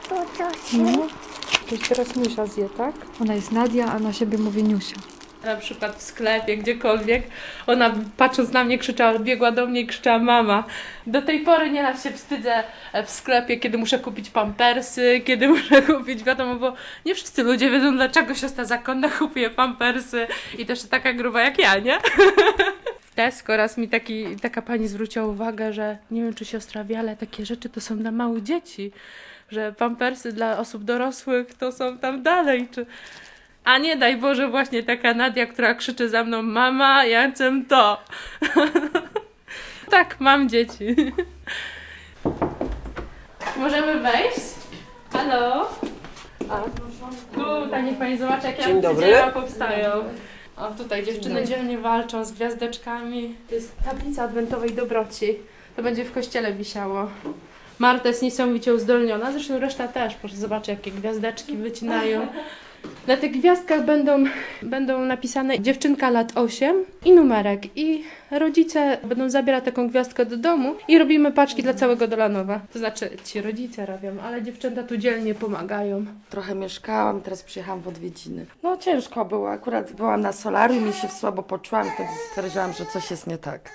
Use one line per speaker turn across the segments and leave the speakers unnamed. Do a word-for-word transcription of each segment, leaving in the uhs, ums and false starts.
To coś.
No. To już teraz Niusia zje, tak? Ona jest Nadia, a na siebie mówi Niusia. Na przykład w sklepie, gdziekolwiek, ona patrząc na mnie krzyczała, biegła do mnie i krzyczała mama. Do tej pory nieraz się wstydzę w sklepie, kiedy muszę kupić pampersy, kiedy muszę kupić, wiadomo, bo nie wszyscy ludzie wiedzą, dlaczego siostra zakonna kupuje pampersy i też taka gruba jak ja, nie? W Tesco raz mi taki, taka pani zwróciła uwagę, że nie wiem, czy siostra wie, ale takie rzeczy to są dla małych dzieci, że pampersy dla osób dorosłych to są tam dalej, czy... A nie daj Boże, właśnie taka Nadia, która krzyczy za mną, mama, ja chcę to. Tak, mam dzieci. Możemy wejść? Halo? A, tutaj niech pani zobaczy, jak
Dzień dobry.
dzieła powstają. O, tutaj dziewczyny dzielnie walczą z gwiazdeczkami. To jest tablica adwentowej dobroci. To będzie w kościele wisiało. Marta jest niesamowicie uzdolniona, zresztą reszta też. Proszę zobaczyć, jakie gwiazdeczki wycinają. Na tych gwiazdkach będą, będą napisane dziewczynka lat osiem i numerek. I rodzice będą zabierać taką gwiazdkę do domu i robimy paczki dla całego Dolanowa. To znaczy ci rodzice robią, ale dziewczęta tu dzielnie pomagają.
Trochę mieszkałam, teraz przyjechałam w odwiedziny. No ciężko było, akurat byłam na solarium i się słabo poczułam i wtedy stwierdziłam, że coś jest nie tak.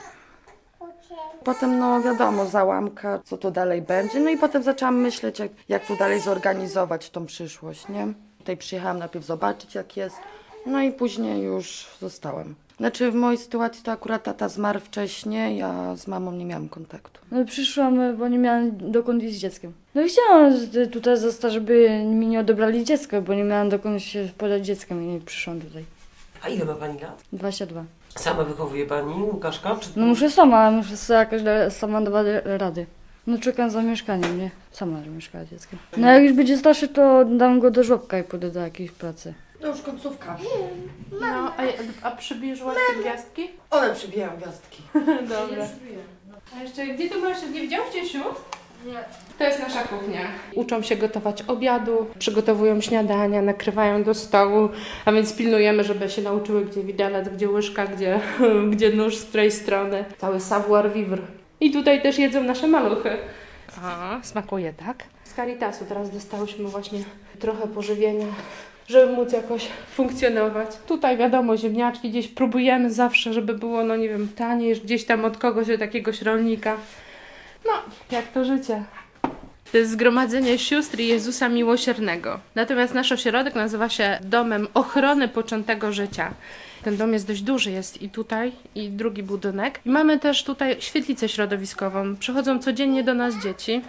Potem, no wiadomo, załamka, co tu dalej będzie. No i potem zaczęłam myśleć, jak, jak tu dalej zorganizować tą przyszłość, nie? Tutaj przyjechałam najpierw zobaczyć, jak jest, no i później już zostałam. Znaczy w mojej sytuacji to akurat tata zmarł wcześniej, a z mamą nie miałam kontaktu.
No przyszłam, bo nie miałam dokąd iść z dzieckiem. No i chciałam tutaj zostać, żeby mi nie odebrali dziecko, bo nie miałam dokąd się podać dzieckiem i przyszłam tutaj.
A ile ma pani lat?
dwadzieścia dwa.
Sama wychowuje pani Łukaszka? Czy...
No muszę sama, muszę sobie jakoś sama dawać rady. No czekam za mieszkaniem, nie? Sama mieszkała z dzieckiem. No jak już będzie starszy, to dam go do żłobka i pójdę do jakiejś pracy.
To już końcówka.
No, a, a przybliżyłaś te gwiazdki?
One przybijają gwiazdki.
Dobra. A jeszcze, gdzie tu masz, nie widziałeś Ciesiu? Nie. To jest nasza kuchnia. Uczą się gotować obiadu, przygotowują śniadania, nakrywają do stołu, a więc pilnujemy, żeby się nauczyły, gdzie widelec, gdzie łyżka, gdzie, gdzie nóż, z której strony. Cały savoir vivre. I tutaj też jedzą nasze maluchy. A, smakuje, tak? Z Caritasu teraz dostałyśmy właśnie trochę pożywienia, żeby móc jakoś funkcjonować. Tutaj wiadomo, ziemniaczki gdzieś próbujemy zawsze, żeby było, no nie wiem, taniej, gdzieś tam od kogoś, od jakiegoś rolnika. No, jak to życie. To jest Zgromadzenie Sióstr Jezusa Miłosiernego. Natomiast nasz ośrodek nazywa się Domem Ochrony Poczętego Życia. Ten dom jest dość duży, jest i tutaj, i drugi budynek. I mamy też tutaj świetlicę środowiskową. Przychodzą codziennie do nas dzieci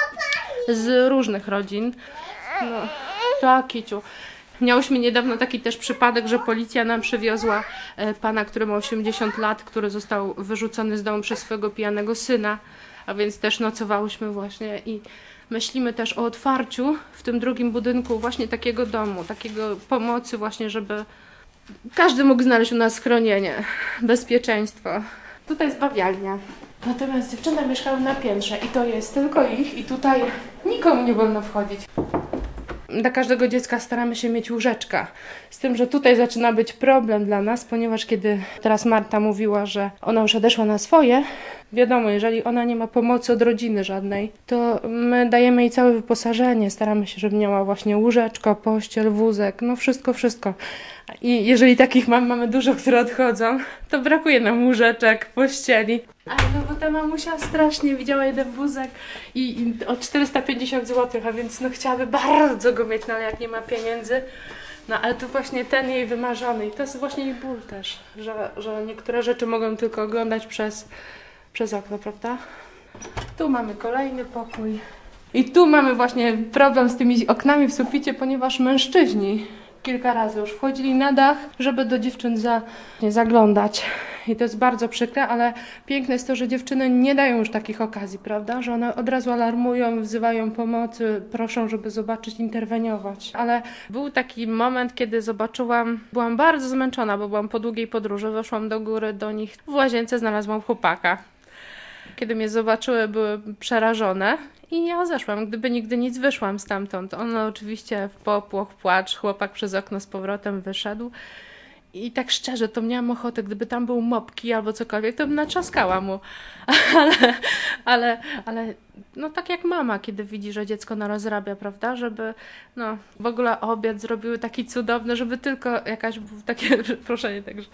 z różnych rodzin. No, tak, Kiciu. Miałyśmy niedawno taki też przypadek, że policja nam przywiozła pana, który ma osiemdziesiąt lat, który został wyrzucony z domu przez swojego pijanego syna, a więc też nocowałyśmy właśnie i myślimy też o otwarciu w tym drugim budynku właśnie takiego domu, takiego pomocy właśnie, żeby każdy mógł znaleźć u nas schronienie, bezpieczeństwo. Tutaj jest bawialnia. Natomiast dziewczyny mieszkały na piętrze i to jest tylko ich i tutaj nikomu nie wolno wchodzić. Dla każdego dziecka staramy się mieć łóżeczka. Z tym, że tutaj zaczyna być problem dla nas, ponieważ kiedy teraz Marta mówiła, że ona już odeszła na swoje, wiadomo, jeżeli ona nie ma pomocy od rodziny żadnej, to my dajemy jej całe wyposażenie. Staramy się, żeby miała właśnie łóżeczko, pościel, wózek, no wszystko, wszystko. I jeżeli takich mam, mamy dużo, które odchodzą, to brakuje nam łóżeczek, pościeli. Ale no bo ta mamusia strasznie widziała jeden wózek i, i o czterysta pięćdziesiąt złotych, a więc no chciałaby bardzo go mieć, no ale jak nie ma pieniędzy, no ale to właśnie ten jej wymarzony i to jest właśnie jej ból też, że, że niektóre rzeczy mogą tylko oglądać przez, przez okno, prawda? Tu mamy kolejny pokój i tu mamy właśnie problem z tymi oknami w suficie, ponieważ mężczyźni kilka razy już wchodzili na dach, żeby do dziewczyn za, nie, zaglądać. I to jest bardzo przykre, ale piękne jest to, że dziewczyny nie dają już takich okazji, prawda? Że one od razu alarmują, wzywają pomocy, proszą, żeby zobaczyć, interweniować. Ale był taki moment, kiedy zobaczyłam, byłam bardzo zmęczona, bo byłam po długiej podróży, weszłam do góry do nich. W łazience znalazłam chłopaka. Kiedy mnie zobaczyły, były przerażone. I ja zeszłam, gdyby nigdy nic, wyszłam stamtąd. One oczywiście w popłoch, płacz, chłopak przez okno z powrotem wyszedł. I tak szczerze, to miałam ochotę, gdyby tam był mopki albo cokolwiek, to bym natrzaskała mu. Ale, ale, ale no tak jak mama, kiedy widzi, że dziecko narozrabia, prawda? Żeby no w ogóle obiad zrobiły taki cudowny, żeby tylko jakaś takie proszenie także.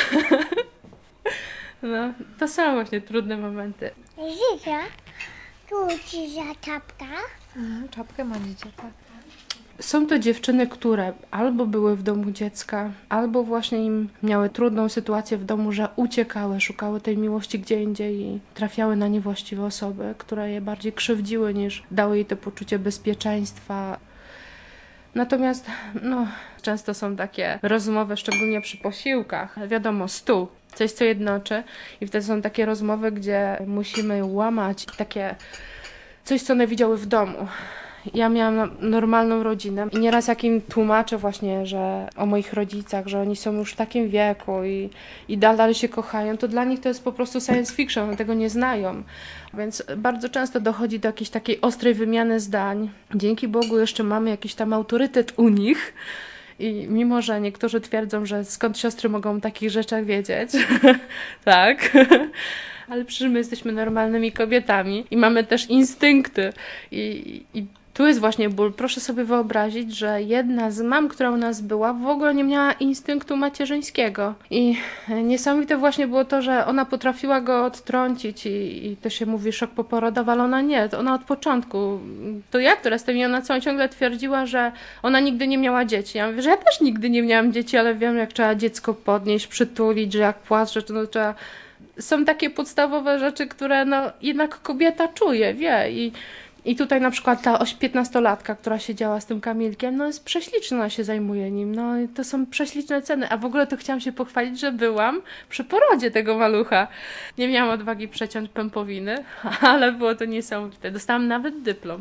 No, to są właśnie trudne momenty.
Życia, tu ci za czapka.
Mhm, czapkę ma dziecię, tak.
Są to dziewczyny, które albo były w domu dziecka, albo właśnie im miały trudną sytuację w domu, że uciekały, szukały tej miłości gdzie indziej i trafiały na niewłaściwe osoby, które je bardziej krzywdziły niż dały jej to poczucie bezpieczeństwa. Natomiast no, często są takie rozmowy, szczególnie przy posiłkach. Wiadomo, stół, coś co jednoczy i wtedy są takie rozmowy, gdzie musimy łamać takie coś, co one widziały w domu. Ja miałam normalną rodzinę i nieraz jak im tłumaczę właśnie, że o moich rodzicach, że oni są już w takim wieku i, i dalej się kochają, to dla nich to jest po prostu science fiction, one tego nie znają. Więc bardzo często dochodzi do jakiejś takiej ostrej wymiany zdań. Dzięki Bogu jeszcze mamy jakiś tam autorytet u nich i mimo, że niektórzy twierdzą, że skąd siostry mogą o takich rzeczach wiedzieć, tak, ale przecież my jesteśmy normalnymi kobietami i mamy też instynkty i, i tu jest właśnie ból. Proszę sobie wyobrazić, że jedna z mam, która u nas była, w ogóle nie miała instynktu macierzyńskiego. I niesamowite właśnie było to, że ona potrafiła go odtrącić i, i to się mówi szok poporodowy, ale ona nie. To ona od początku. To ja, która jestem i ona co ciągle twierdziła, że ona nigdy nie miała dzieci. Ja mówię, że ja też nigdy nie miałam dzieci, ale wiem, jak trzeba dziecko podnieść, przytulić, że jak płacze, to no, trzeba... Są takie podstawowe rzeczy, które no, jednak kobieta czuje, wie i I tutaj na przykład ta piętnastolatka, która siedziała z tym Kamilkiem, no jest prześliczna, ona się zajmuje nim. No i to są prześliczne ceny. A w ogóle to chciałam się pochwalić, że byłam przy porodzie tego malucha. Nie miałam odwagi przeciąć pępowiny, ale było to niesamowite. Dostałam nawet dyplom.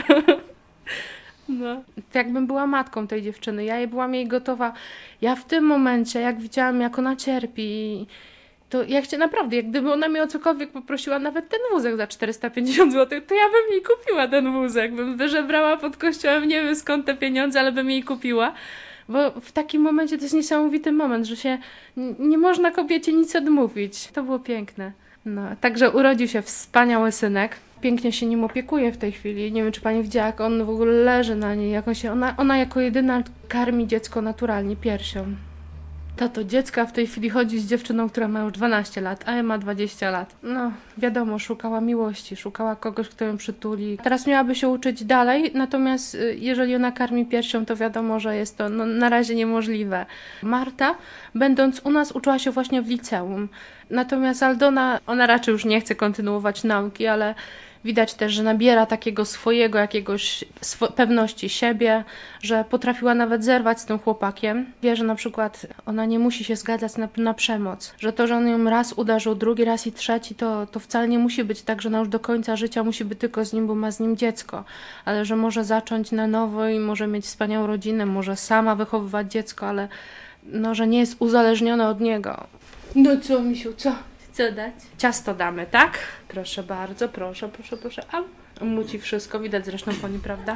No. To jakbym była matką tej dziewczyny. Ja byłam jej gotowa. Ja w tym momencie, jak widziałam, jak ona cierpi, to ja chciałam naprawdę, jak gdyby ona mnie o cokolwiek poprosiła, nawet ten wózek za czterysta pięćdziesiąt złotych, to ja bym jej kupiła ten wózek. Bym wyżebrała pod kościołem, nie wiem skąd te pieniądze, ale bym jej kupiła. Bo w takim momencie to jest niesamowity moment, że się nie można kobiecie nic odmówić. To było piękne. No, także urodził się wspaniały synek. Pięknie się nim opiekuje w tej chwili. Nie wiem, czy pani widziała, jak on w ogóle leży na niej. Jak on się, ona, ona jako jedyna karmi dziecko naturalnie piersią. Tato dziecka w tej chwili chodzi z dziewczyną, która ma już dwanaście lat, a ja ma dwadzieścia lat. No, wiadomo, szukała miłości, szukała kogoś, kto ją przytuli. Teraz miałaby się uczyć dalej, natomiast jeżeli ona karmi piersią, to wiadomo, że jest to no, na razie niemożliwe. Marta, będąc u nas, uczyła się właśnie w liceum. Natomiast Aldona, ona raczej już nie chce kontynuować nauki, ale widać też, że nabiera takiego swojego jakiegoś swo- pewności siebie, że potrafiła nawet zerwać z tym chłopakiem. Wie, że na przykład ona nie musi się zgadzać na, na przemoc. Że to, że on ją raz uderzył, drugi raz i trzeci, to, to wcale nie musi być tak, że ona już do końca życia musi być tylko z nim, bo ma z nim dziecko. Ale że może zacząć na nowo i może mieć wspaniałą rodzinę, może sama wychowywać dziecko, ale no, że nie jest uzależniona od niego. No co, misiu, co? Co dać? Ciasto damy, tak? Proszę bardzo, proszę, proszę, proszę. A muci wszystko, widać zresztą po nim, prawda?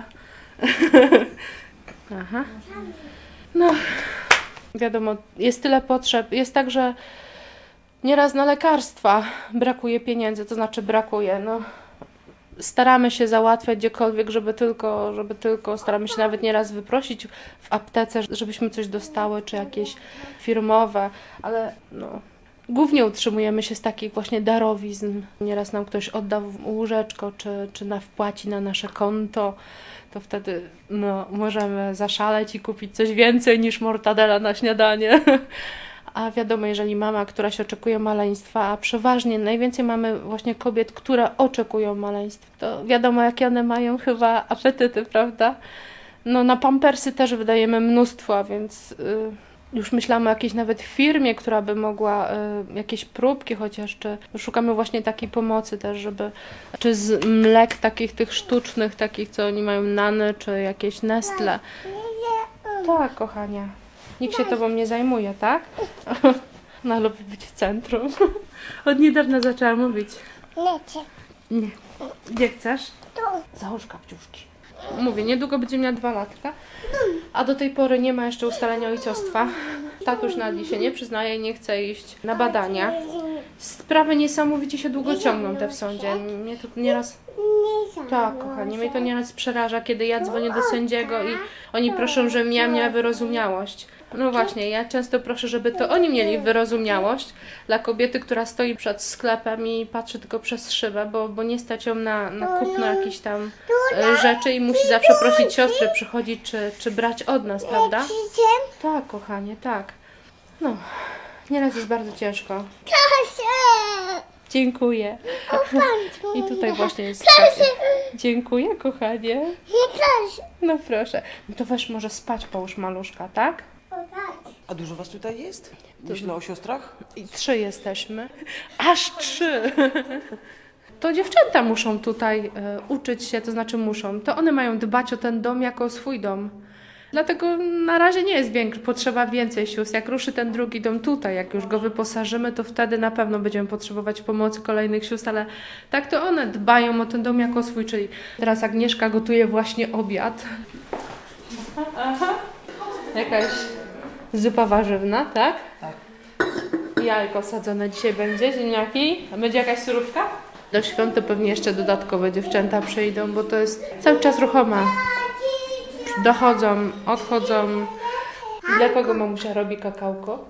Aha. No, wiadomo, jest tyle potrzeb. Jest tak, że nieraz na lekarstwa brakuje pieniędzy, to znaczy brakuje, no. Staramy się załatwiać gdziekolwiek, żeby tylko, żeby tylko, staramy się nawet nieraz wyprosić w aptece, żebyśmy coś dostały, czy jakieś firmowe, ale no... Głównie utrzymujemy się z takich właśnie darowizn. Nieraz nam ktoś odda łóżeczko, czy, czy na wpłaci na nasze konto, to wtedy no, możemy zaszaleć i kupić coś więcej niż mortadela na śniadanie. A wiadomo, jeżeli mama, która się oczekuje maleństwa, a przeważnie najwięcej mamy właśnie kobiet, które oczekują maleństwa, to wiadomo, jakie one mają chyba apetyty, prawda? No na pampersy też wydajemy mnóstwo, a więc... Yy, Już myślamy o jakiejś nawet firmie, która by mogła y, jakieś próbki chociaż, czy szukamy właśnie takiej pomocy też, żeby, czy z mlek takich tych sztucznych, takich co oni mają Nany, czy jakieś Nestle. Tak, kochanie. Nikt się tobą nie zajmuje, tak? Ona lubi być w centrum. Od niedawna zaczęła mówić.
Lecie.
Nie. Gdzie chcesz?
Tu.
Załóż kapciuszki. Mówię, niedługo będzie miała dwa latka, a do tej pory nie ma jeszcze ustalenia ojcostwa. tatuś na się nie przyznaje i nie chce iść na badania. Sprawy niesamowicie się długo ciągną te w sądzie. Mnie to nieraz... Tak, kochanie, mnie to nieraz przeraża, kiedy ja dzwonię do sędziego i oni proszą, żebym ja miała wyrozumiałość. No właśnie, ja często proszę, żeby to oni mieli wyrozumiałość dla kobiety, która stoi przed sklepem i patrzy tylko przez szybę, bo, bo nie stać ją na, na kupno jakichś tam e, rzeczy i musi zawsze prosić siostry przychodzić czy, czy brać od nas, prawda? Tak, kochanie, tak. No, nieraz jest bardzo ciężko. Dziękuję. I tutaj właśnie jest takie. Dziękuję, kochanie. No proszę. No to weź może spać, połóż maluszka, tak?
A dużo was tutaj jest? Myślę o siostrach?
I trzy jesteśmy. Aż trzy! To dziewczęta muszą tutaj e, uczyć się, to znaczy muszą. To one mają dbać o ten dom jako o swój dom. Dlatego na razie nie jest większy, potrzeba więcej sióstr. Jak ruszy ten drugi dom tutaj, jak już go wyposażymy, to wtedy na pewno będziemy potrzebować pomocy kolejnych sióstr, ale tak to one dbają o ten dom jako swój, czyli teraz Agnieszka gotuje właśnie obiad. Aha. Jakaś zupa warzywna, tak?
Tak.
Jajko sadzone dzisiaj będzie, ziemniaki. A będzie jakaś surówka? Do świąt to pewnie jeszcze dodatkowe dziewczęta przyjdą, bo to jest cały czas ruchome. Dochodzą, odchodzą. Dla kogo mamusia robi kakałko?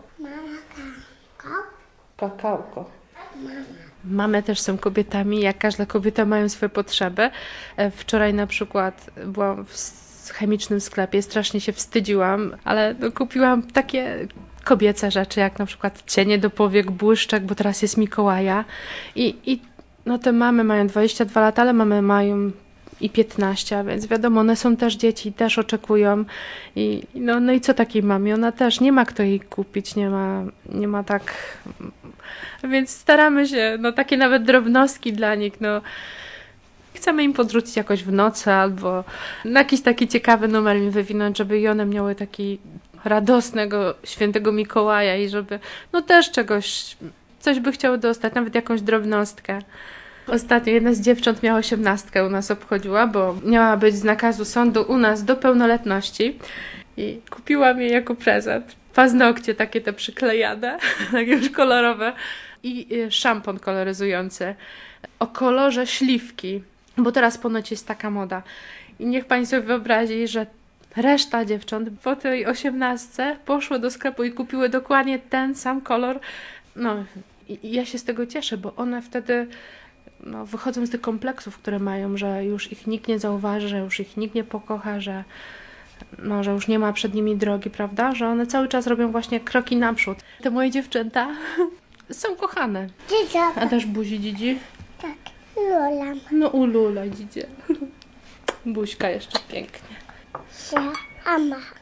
Kakałko. Mamy też są kobietami, jak każda kobieta mają swoje potrzeby. Wczoraj na przykład byłam w chemicznym sklepie, strasznie się wstydziłam, ale no, kupiłam takie kobiece rzeczy, jak na przykład cienie do powiek, błyszczek, bo teraz jest Mikołaja. I, i no te mamy mają dwadzieścia dwa lata, ale mamy mają i piętnaście, więc wiadomo, one są też dzieci, też oczekują. I no, no i co takiej mamie? Ona też nie ma kto jej kupić, nie ma, nie ma tak... Więc staramy się, no takie nawet drobnostki dla nich, no chcemy im podrzucić jakoś w nocy albo na jakiś taki ciekawy numer im wywinąć, żeby i one miały taki radosnego świętego Mikołaja i żeby no też czegoś, coś by chciały dostać, nawet jakąś drobnostkę. Ostatnio jedna z dziewcząt miała osiemnastkę u nas obchodziła, bo miała być z nakazu sądu u nas do pełnoletności i kupiłam jej jako prezent paznokcie takie te przyklejane, takie już kolorowe i szampon koloryzujący o kolorze śliwki, bo teraz ponoć jest taka moda. I niech pani sobie wyobrazi, że reszta dziewcząt po tej osiemnastce poszły do sklepu i kupiły dokładnie ten sam kolor. No i ja się z tego cieszę, bo one wtedy no, wychodzą z tych kompleksów, które mają, że już ich nikt nie zauważy, że już ich nikt nie pokocha, że, no, że już nie ma przed nimi drogi, prawda? Że one cały czas robią właśnie kroki naprzód. Te moje dziewczęta są kochane. A też buzi dzidzi?
Tak, Lola.
No ulula dzidzie. Buźka jeszcze pięknie.
Ama.